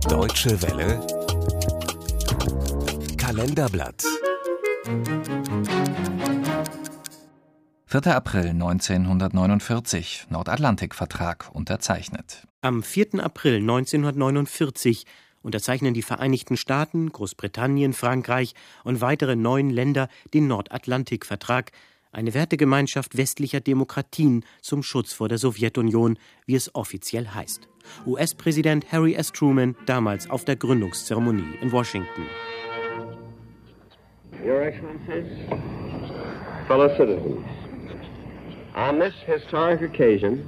Deutsche Welle Kalenderblatt 4. April 1949, Nordatlantikvertrag unterzeichnet. Am 4. April 1949 unterzeichnen die Vereinigten Staaten, Großbritannien, Frankreich und weitere 9 Länder den Nordatlantikvertrag, eine Wertegemeinschaft westlicher Demokratien zum Schutz vor der Sowjetunion, wie es offiziell heißt. US-Präsident Harry S. Truman damals auf der Gründungszeremonie in Washington. Your Excellencies, fellow citizens, on this historic occasion,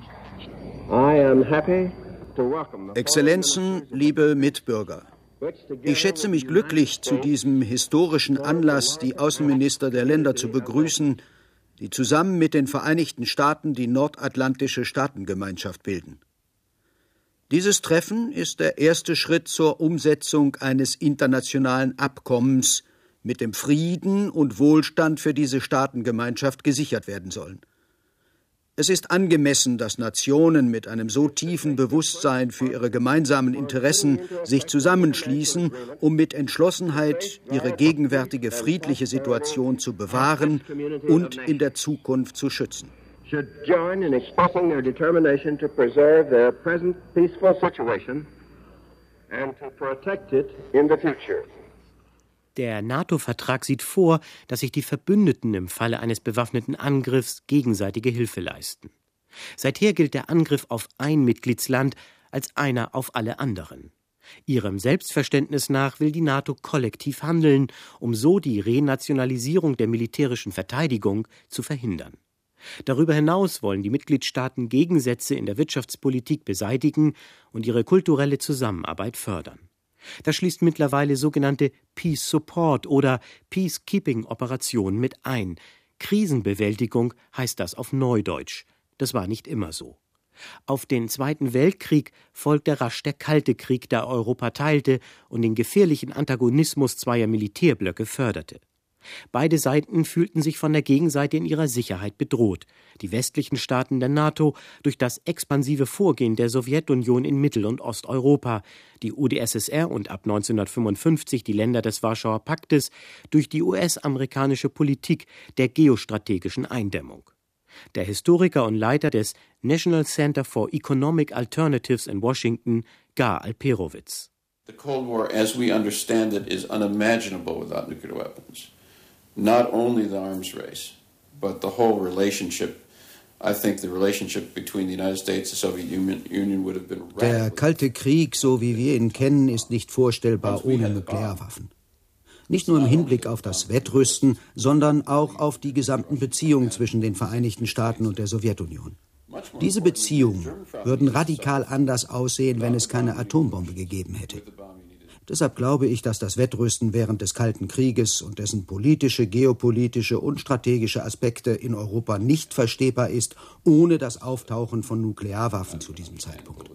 I am happy to welcome the Exzellenzen, liebe Mitbürger, ich schätze mich glücklich, zu diesem historischen Anlass die Außenminister der Länder zu begrüßen, die zusammen mit den Vereinigten Staaten die Nordatlantische Staatengemeinschaft bilden. Dieses Treffen ist der erste Schritt zur Umsetzung eines internationalen Abkommens, mit dem Frieden und Wohlstand für diese Staatengemeinschaft gesichert werden sollen. Es ist angemessen, dass Nationen mit einem so tiefen Bewusstsein für ihre gemeinsamen Interessen sich zusammenschließen, um mit Entschlossenheit ihre gegenwärtige friedliche Situation zu bewahren und in der Zukunft zu schützen. should join in expressing their determination to preserve their present peaceful situation and to protect it in the future. Der NATO-Vertrag sieht vor, dass sich die Verbündeten im Falle eines bewaffneten Angriffs gegenseitige Hilfe leisten. Seither gilt der Angriff auf ein Mitgliedsland als einer auf alle anderen. Ihrem Selbstverständnis nach will die NATO kollektiv handeln, um so die Renationalisierung der militärischen Verteidigung zu verhindern. Darüber hinaus wollen die Mitgliedstaaten Gegensätze in der Wirtschaftspolitik beseitigen und ihre kulturelle Zusammenarbeit fördern. Das schließt mittlerweile sogenannte Peace Support oder Peacekeeping-Operationen mit ein. Krisenbewältigung heißt das auf Neudeutsch. Das war nicht immer so. Auf den Zweiten Weltkrieg folgte rasch der Kalte Krieg, der Europa teilte und den gefährlichen Antagonismus zweier Militärblöcke förderte. Beide Seiten fühlten sich von der Gegenseite in ihrer Sicherheit bedroht. Die westlichen Staaten der NATO durch das expansive Vorgehen der Sowjetunion in Mittel- und Osteuropa, die UdSSR und ab 1955 die Länder des Warschauer Paktes durch die US-amerikanische Politik der geostrategischen Eindämmung. Der Historiker und Leiter des National Center for Economic Alternatives in Washington, Gar Alperovitz. The Cold War, as we understand it, is unimaginable without nuclear weapons. Not only the arms race, but the whole relationship. I think the relationship between the United States and the Soviet Union would have been Der Kalte Krieg, so wie wir ihn kennen, ist nicht vorstellbar ohne Nuklearwaffen. Nicht nur im Hinblick auf das Wettrüsten, sondern auch auf die gesamten Beziehungen zwischen den Vereinigten Staaten und der Sowjetunion. Diese Beziehungen würden radikal anders aussehen, wenn es keine Atombombe gegeben hätte. Deshalb glaube ich, dass das Wettrüsten während des Kalten Krieges und dessen politische, geopolitische und strategische Aspekte in Europa nicht verstehbar ist, ohne das Auftauchen von Nuklearwaffen zu diesem Zeitpunkt.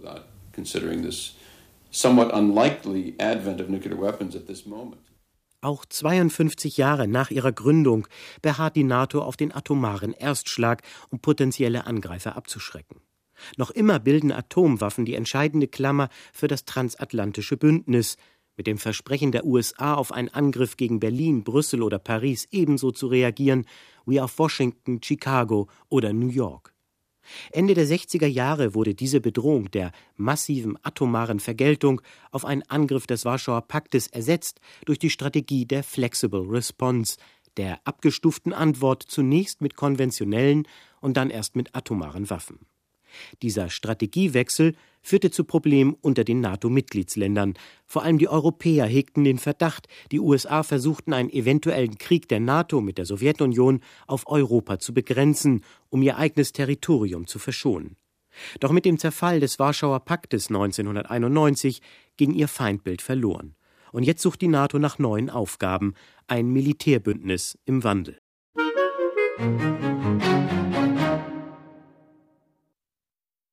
Auch 52 Jahre nach ihrer Gründung beharrt die NATO auf den atomaren Erstschlag, um potenzielle Angreifer abzuschrecken. Noch immer bilden Atomwaffen die entscheidende Klammer für das transatlantische Bündnis, mit dem Versprechen der USA auf einen Angriff gegen Berlin, Brüssel oder Paris ebenso zu reagieren wie auf Washington, Chicago oder New York. Ende der 60er Jahre wurde diese Bedrohung der massiven atomaren Vergeltung auf einen Angriff des Warschauer Paktes ersetzt durch die Strategie der Flexible Response, der abgestuften Antwort zunächst mit konventionellen und dann erst mit atomaren Waffen. Dieser Strategiewechsel führte zu Problemen unter den NATO-Mitgliedsländern. Vor allem die Europäer hegten den Verdacht, die USA versuchten einen eventuellen Krieg der NATO mit der Sowjetunion auf Europa zu begrenzen, um ihr eigenes Territorium zu verschonen. Doch mit dem Zerfall des Warschauer Paktes 1991 ging ihr Feindbild verloren. Und jetzt sucht die NATO nach neuen Aufgaben, ein Militärbündnis im Wandel.